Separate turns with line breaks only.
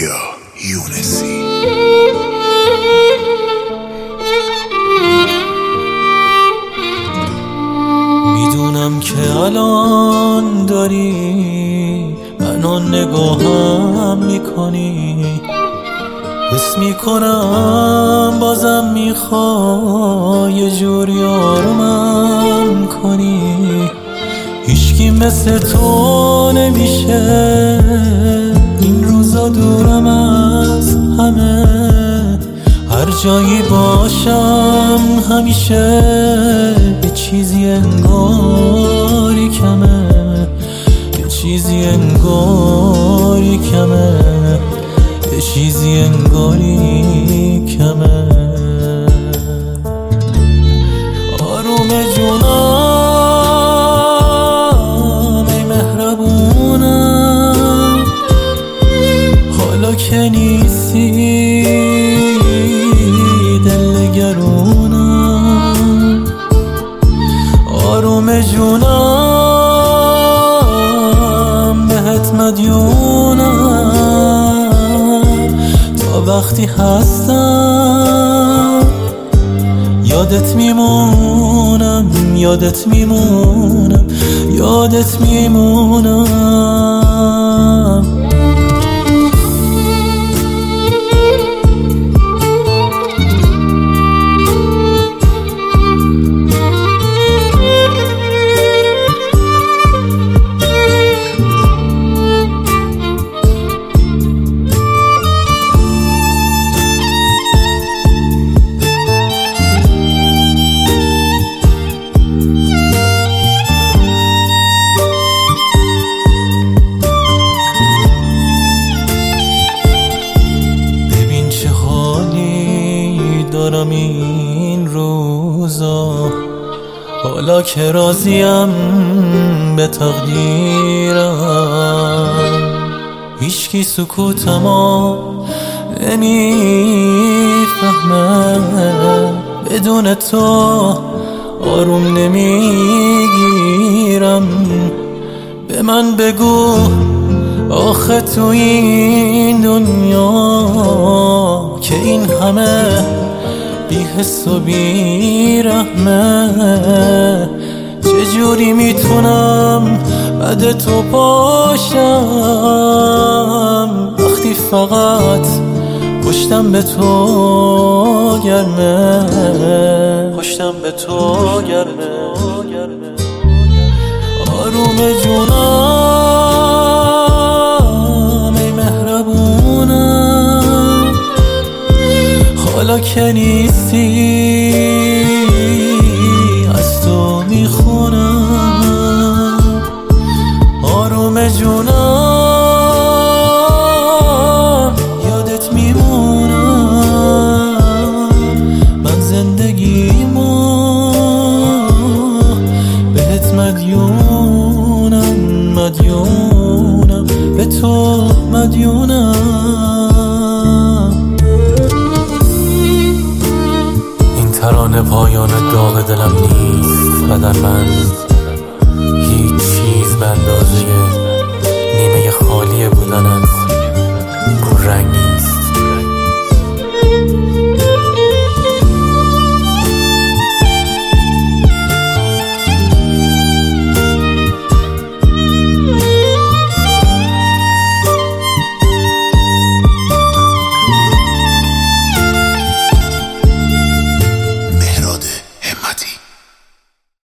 پویا یونسی.
میدونم که الان داری منو نگاهم میکنی، حس میکنم بازم میخوای یه جوری آرومم کنی. هیچکی مثل تو نمیشه این روزا دورم از همه، هر جایی باشم همیشه یه چیزی انگاری کمه، یه چیزی انگاری کمه، یه چیزی انگاری کمه. آروم جونم ای مهربونم، حالا که نیستی دل نگرونم. آروم جونم بهت مدیونم، تا وقتی هستم یادت میمونم، یادت میمونم، یادت میمونم. دارم این روزا، حالا که راضیم به تقدیرم، هیچکی سکوتمو نمیفهمه، بدون تو آروم نمیگیرم. به من بگو آخه تو این دنیا که این همه بی حس و بی رحمه، چجوری میتونم بعد تو باشم وقتی فقط پشتم به تو گرمه، پشتم به تو گرمه. آروم جونم ای مهربونم، حالا که نیستی از تو میخونم. آروم جونم یادت میمونم، من زندگیمو بهت مدیونم، مدیونم به تو مدیونم. ترانه پایان داغ دلم نیست، بدن من